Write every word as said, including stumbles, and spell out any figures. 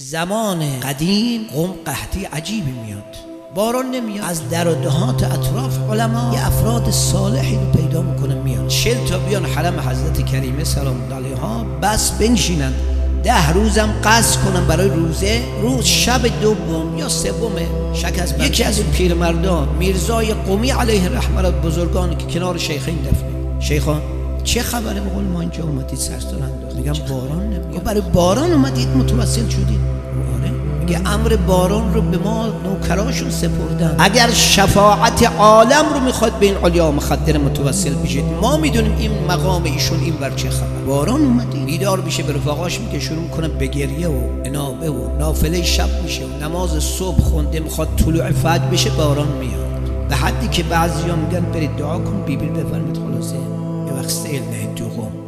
زمان قدیم قوم قحطی عجیبی میاد، باران نمیاد. از در و دهات اطراف علما یه افراد صالحی رو پیدا میکنه میان، چل تا بیان حرم حضرت کریمه سلام الله علیها، بس بنشینن ده روزم قصد کنن برای روزه. روز شب دوم یا سوم شکست یکی از این پیرمردان میرزای قمی علیه رحمت بزرگانی که کنار شیخین دفنه، شیخان چه خبره؟ بقول ما اینجا اومدید سرسان انداخت. میگم باران نمیاد. برای باران اومدید متوسل شدید؟ آره. میگه امر باران رو به ما نوکراشون سپردن، اگر شفاعت عالم رو میخواد به این علیا مخدر متوسل بشید، ما میدونیم این مقام ایشون این بر چه خبر. باران اومدید. بیدار میشه به رفقاش میگه شروع میکنه به گریه و انابه و نافله شب میشه و نماز صبح خونده میخواد طلوع فجر بشه، باران میاد. به حدی که بعضیا میگن برید دعا کن بیبی بفرمید خلاصه یه وقت سیل نه تو قوم